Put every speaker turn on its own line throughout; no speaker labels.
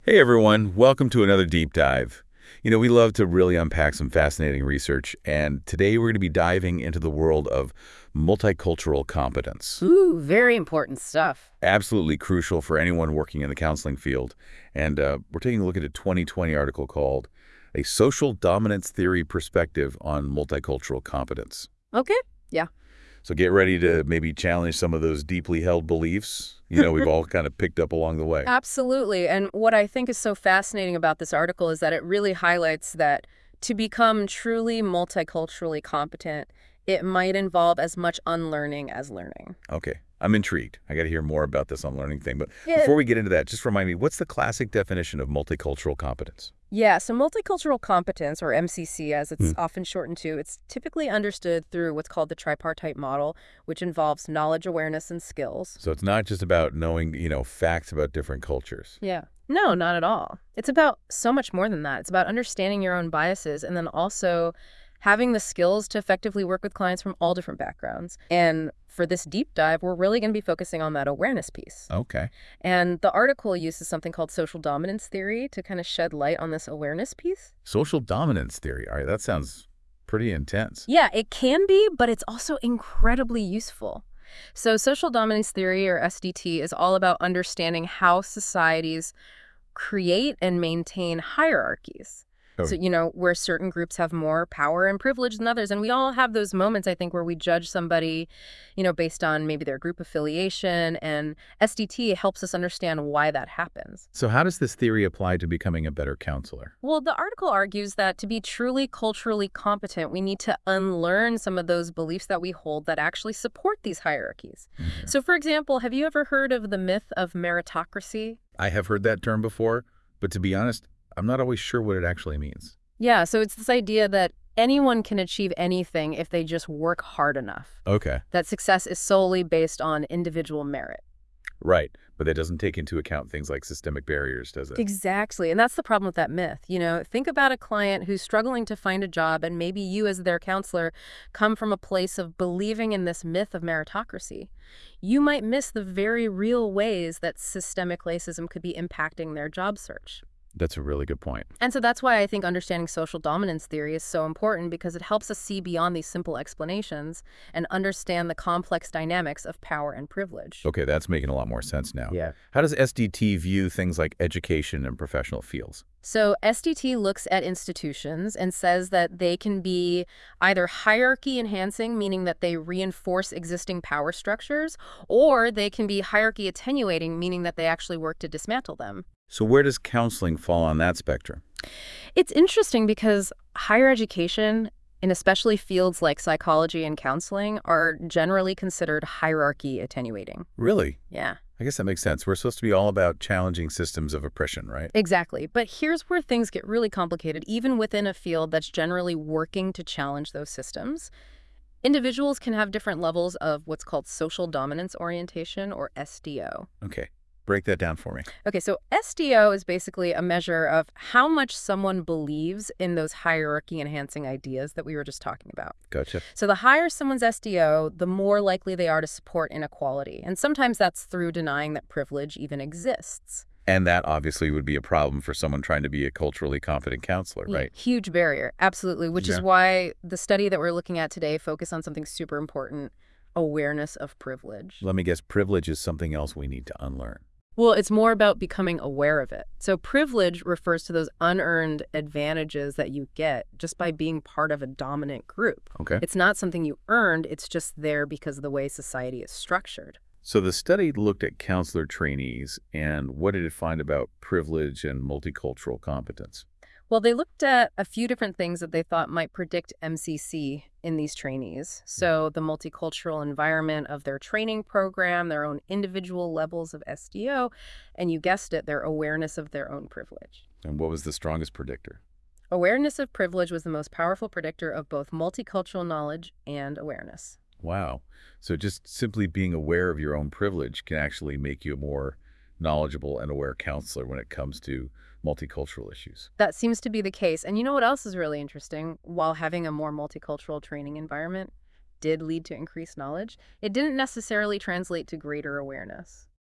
Hey everyone, welcome to another deep dive. We love to really unpack some fascinating research, and today we're going to be diving into the world of multicultural competence.
Ooh, very important stuff.
Absolutely crucial for anyone working in the counseling field. And we're taking a look at a 2020 article called A Social Dominance Theory Perspective on Multicultural Competence.
Okay. Yeah.
So get ready to maybe challenge some of those deeply held beliefs, we've all kind of picked up along the way.
Absolutely. And what I think is so fascinating about this article is that it really highlights that to become truly multiculturally competent, it might involve as much unlearning as learning.
Okay. I'm intrigued. I got to hear more about this unlearning thing. But
Yeah.
before we get into that, just remind me, what's the classic definition of multicultural competence?
Yeah, so multicultural competence, or MCC as it's
Hmm.
often shortened to, it's typically understood through what's called the tripartite model, which involves knowledge, awareness, and skills.
So it's not just about knowing, facts about different cultures.
Yeah. No, not at all. It's about so much more than that. It's about understanding your own biases and then also having the skills to effectively work with clients from all different backgrounds. And for this deep dive, we're really going to be focusing on that awareness piece.
Okay.
And the article uses something called social dominance theory to kind of shed light on this awareness piece.
Social dominance theory. All right, that sounds pretty intense.
Yeah, it can be, but it's also incredibly useful. So social dominance theory, or SDT, is all about understanding how societies create and maintain hierarchies.
Oh,
So, where certain groups have more power and privilege than others. And we all have those moments, I think, where we judge somebody, based on maybe their group affiliation. And SDT helps us understand why that happens.
so how does this theory apply to becoming a better counselor?
Well, the article argues that to be truly culturally competent, we need to unlearn some of those beliefs that we hold that actually support these hierarchies.
Okay.
So, for example, have you ever heard of the myth of meritocracy?
I have heard that term before, but to be honest, I'm not always sure what it actually means.
Yeah, so it's this idea that anyone can achieve anything if they just work hard enough,
Okay.
that success is solely based on individual merit.
Right. But that doesn't take into account things like systemic barriers, does it?
Exactly. And that's the problem with that myth. Think about a client who's struggling to find a job, and maybe you, as their counselor, come from a place of believing in this myth of meritocracy. You might miss the very real ways that systemic racism could be impacting their job search.
That's a really good point.
And so that's why I think understanding social dominance theory is so important, because it helps us see beyond these simple explanations and understand the complex dynamics of power and privilege.
Okay, that's making a lot more sense now.
Yeah.
How does SDT view things like education and professional fields?
So SDT looks at institutions and says that they can be either hierarchy enhancing, meaning that they reinforce existing power structures, or they can be hierarchy attenuating, meaning that they actually work to dismantle them.
So where does counseling fall on that spectrum?
It's interesting because higher education, and especially fields like psychology and counseling, are generally considered hierarchy attenuating.
Really?
Yeah,
I guess that makes sense. We're supposed to be all about challenging systems of oppression, right?
exactly. But here's where things get really complicated, even within a field that's generally working to challenge those systems. Individuals can have different levels of what's called social dominance orientation, or SDO.
Okay. Break that down for me.
Okay, so SDO is basically a measure of how much someone believes in those hierarchy-enhancing ideas that we were just talking about.
Gotcha.
So the higher someone's SDO, the more likely they are to support inequality. And sometimes that's through denying that privilege even exists.
And that obviously would be a problem for someone trying to be a culturally competent counselor,
Yeah,
right?
huge barrier, absolutely, which is
Yeah.
why the study that we're looking at today focused on something super important: awareness of privilege.
Let me guess, privilege is something else we need to unlearn.
Well, it's more about becoming aware of it. So privilege refers to those unearned advantages that you get just by being part of a dominant group.
Okay.
It's not something you earned, it's just there because of the way society is structured.
So the study looked at counselor trainees, and what did it find about privilege and multicultural competence?
Well, they looked at a few different things that they thought might predict MCC in these trainees. So the multicultural environment of their training program, their own individual levels of SDO, and you guessed it, their awareness of their own privilege.
And what was the strongest predictor?
Awareness of privilege was the most powerful predictor of both multicultural knowledge and awareness.
Wow. So just simply being aware of your own privilege can actually make you a more knowledgeable and aware counselor when it comes to multicultural issues.
That seems to be the case. And you know what else is really interesting? While having a more multicultural training environment did lead to increased knowledge, it didn't necessarily translate to greater awareness.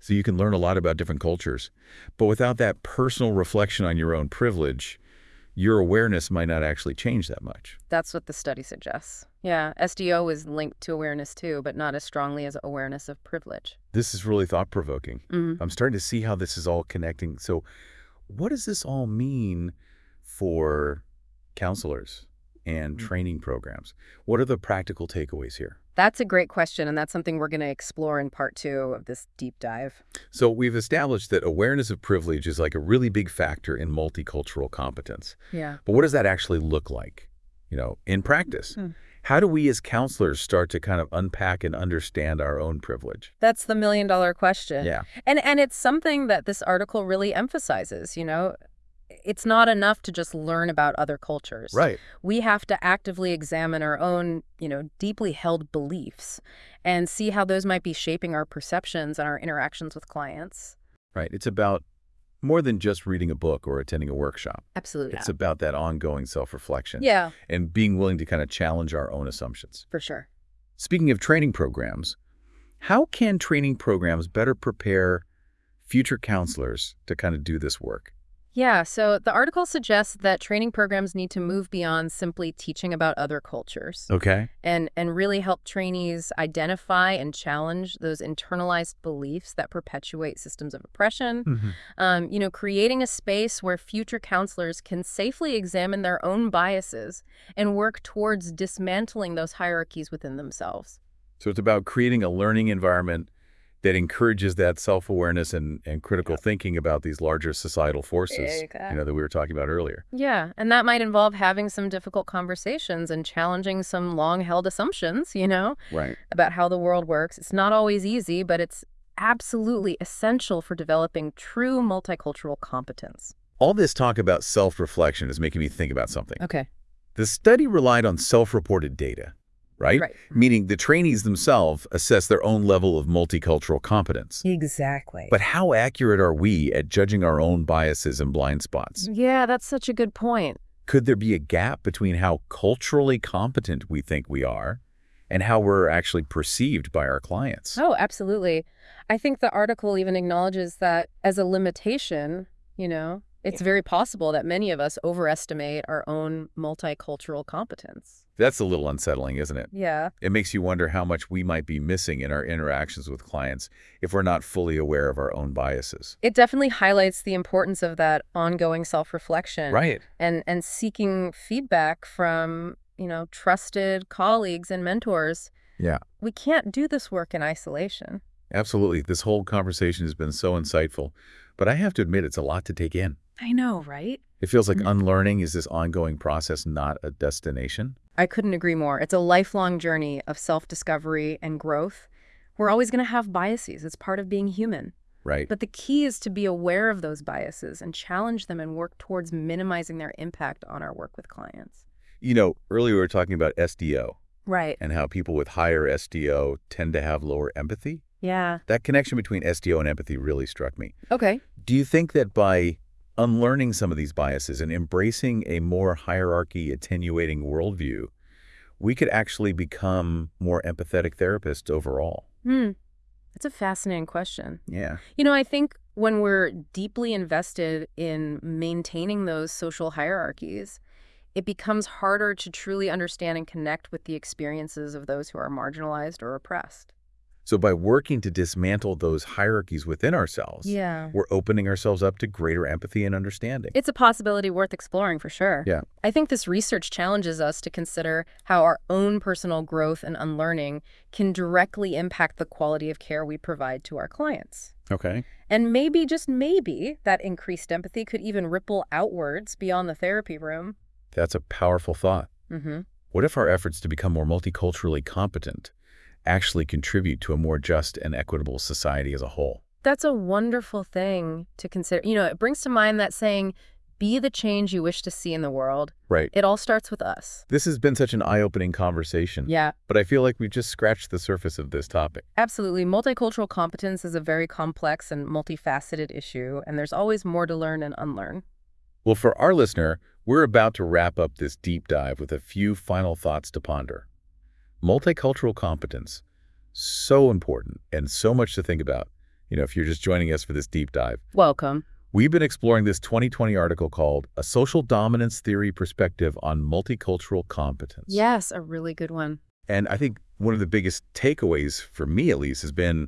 So you can learn a lot about different cultures. But without that personal reflection on your own privilege, your awareness might not actually change that much.
That's what the study suggests. Yeah, SDO is linked to awareness too, but not as strongly as awareness of privilege.
This is really thought-provoking.
Mhm.
I'm starting to see how this is all connecting. So what does this all mean for counselors and training programs? What are the practical takeaways here?
That's a great question, and that's something we're going to explore in part 2 of this deep dive.
So we've established that awareness of privilege is like a really big factor in multicultural competence.
Yeah.
But what does that actually look like, in practice? How do we as counselors start to kind of unpack and understand our own privilege?
That's the million-dollar question.
Yeah.
And it's something that this article really emphasizes. It's not enough to just learn about other cultures.
Right.
We have to actively examine our own, deeply held beliefs and see how those might be shaping our perceptions and our interactions with clients.
Right. It's about more than just reading a book or attending a workshop.
Absolutely.
It's about that ongoing self-reflection.
Yeah,
And being willing to kind of challenge our own assumptions.
for sure.
Speaking of training programs, how can training programs better prepare future counselors to kind of do this work?
Yeah, so the article suggests that training programs need to move beyond simply teaching about other cultures
Okay.
and really help trainees identify and challenge those internalized beliefs that perpetuate systems of oppression. Creating a space where future counselors can safely examine their own biases and work towards dismantling those hierarchies within themselves.
So it's about creating a learning environment that encourages that self-awareness and critical thinking about these larger societal forces, that we were talking about earlier.
Yeah, and that might involve having some difficult conversations and challenging some long-held assumptions,
Right.
about how the world works. It's not always easy, but it's absolutely essential for developing true multicultural competence.
All this talk about self-reflection is making me think about something.
Okay.
The study relied on self-reported data, right?
Right.
Meaning the trainees themselves assess their own level of multicultural competence.
Exactly.
But how accurate are we at judging our own biases and blind spots?
Yeah, that's such a good point.
Could there be a gap between how culturally competent we think we are and how we're actually perceived by our clients?
Oh, absolutely. I think the article even acknowledges that as a limitation, it's very possible that many of us overestimate our own multicultural competence.
That's a little unsettling, isn't it?
Yeah.
It makes you wonder how much we might be missing in our interactions with clients if we're not fully aware of our own biases.
It definitely highlights the importance of that ongoing self-reflection.
Right.
And seeking feedback from, trusted colleagues and mentors.
Yeah.
We can't do this work in isolation.
Absolutely. This whole conversation has been so insightful, but I have to admit it's a lot to take in.
I know, right?
It feels like unlearning is this ongoing process, not a destination.
I couldn't agree more. It's a lifelong journey of self-discovery and growth. We're always going to have biases. It's part of being human.
Right.
But the key is to be aware of those biases and challenge them and work towards minimizing their impact on our work with clients.
Earlier we were talking about SDO.
Right.
And how people with higher SDO tend to have lower empathy.
Yeah.
That connection between SDO and empathy really struck me.
Okay.
Do you think that by unlearning some of these biases and embracing a more hierarchy attenuating worldview, we could actually become more empathetic therapists overall?
That's a fascinating question.
Yeah.
I think when we're deeply invested in maintaining those social hierarchies, it becomes harder to truly understand and connect with the experiences of those who are marginalized or oppressed.
So by working to dismantle those hierarchies within ourselves, we're opening ourselves up to greater empathy and understanding.
It's a possibility worth exploring for sure.
Yeah.
I think this research challenges us to consider how our own personal growth and unlearning can directly impact the quality of care we provide to our clients.
Okay.
And maybe, just maybe, that increased empathy could even ripple outwards beyond the therapy room.
That's a powerful thought. What if our efforts to become more multiculturally competent actually contribute to a more just and equitable society as a whole?
That's a wonderful thing to consider. It brings to mind that saying, be the change you wish to see in the world.
Right.
It all starts with us.
This has been such an eye-opening conversation.
Yeah.
But I feel like we've just scratched the surface of this topic.
Absolutely. Multicultural competence is a very complex and multifaceted issue, and there's always more to learn and unlearn.
Well, for our listener, we're about to wrap up this deep dive with a few final thoughts to ponder. Multicultural competence, so important and so much to think about if you're just joining us for this deep dive.
Welcome.
We've been exploring this 2020 article called A Social Dominance Theory Perspective on Multicultural Competence.
Yes, a really good one.
And I think one of the biggest takeaways, for me at least, has been,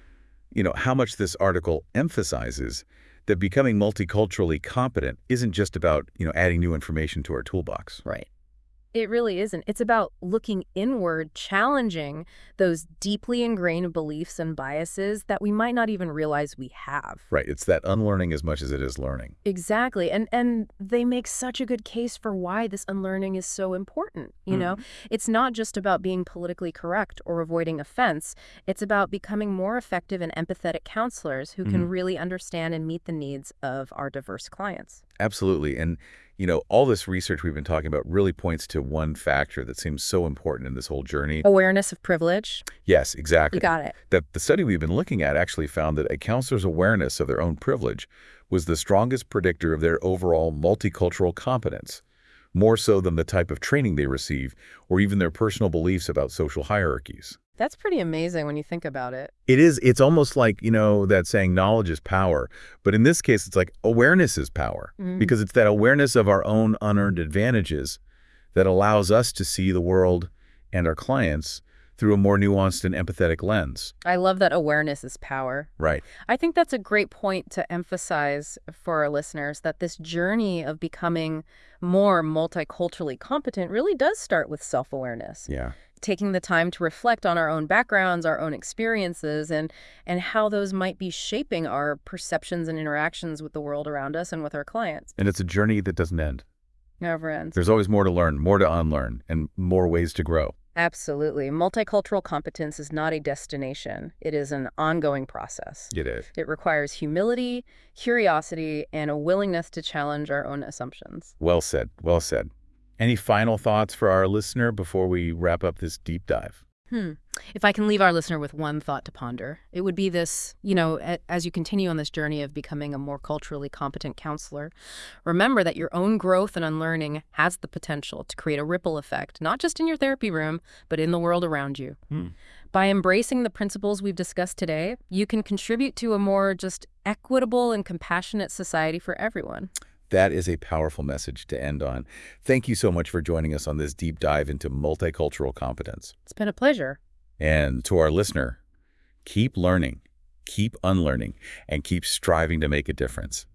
how much this article emphasizes that becoming multiculturally competent isn't just about, adding new information to our toolbox.
Right. It really isn't. It's about looking inward, challenging those deeply ingrained beliefs and biases that we might not even realize we have.
Right. It's that unlearning as much as it is learning.
Exactly. And they make such a good case for why this unlearning is so important. It's not just about being politically correct or avoiding offense. It's about becoming more effective and empathetic counselors who can really understand and meet the needs of our diverse clients.
Absolutely. And, all this research we've been talking about really points to one factor that seems so important in this whole journey.
Awareness of privilege.
Yes, exactly.
You got it.
That the study we've been looking at actually found that a counselor's awareness of their own privilege was the strongest predictor of their overall multicultural competence, more so than the type of training they receive or even their personal beliefs about social hierarchies.
That's pretty amazing when you think about it.
It is. It's almost like, that saying knowledge is power. But in this case, it's like awareness is power because it's that awareness of our own unearned advantages that allows us to see the world and our clients through a more nuanced and empathetic lens.
I love that awareness is power.
Right.
I think that's a great point to emphasize for our listeners, that this journey of becoming more multiculturally competent really does start with self-awareness.
Yeah.
Taking the time to reflect on our own backgrounds, our own experiences, and how those might be shaping our perceptions and interactions with the world around us and with our clients.
And it's a journey that doesn't end.
Never ends.
There's always more to learn, more to unlearn, and more ways to grow.
Absolutely. Multicultural competence is not a destination. It is an ongoing process.
It is.
It requires humility, curiosity, and a willingness to challenge our own assumptions.
Well said. Well said. Any final thoughts for our listener before we wrap up this deep dive?
If I can leave our listener with one thought to ponder, it would be this, as you continue on this journey of becoming a more culturally competent counselor, remember that your own growth and unlearning has the potential to create a ripple effect, not just in your therapy room, but in the world around you. By embracing the principles we've discussed today, you can contribute to a more just equitable and compassionate society for everyone.
That is a powerful message to end on. Thank you so much for joining us on this deep dive into multicultural competence.
It's been a pleasure.
And to our listener, keep learning, keep unlearning, and keep striving to make a difference.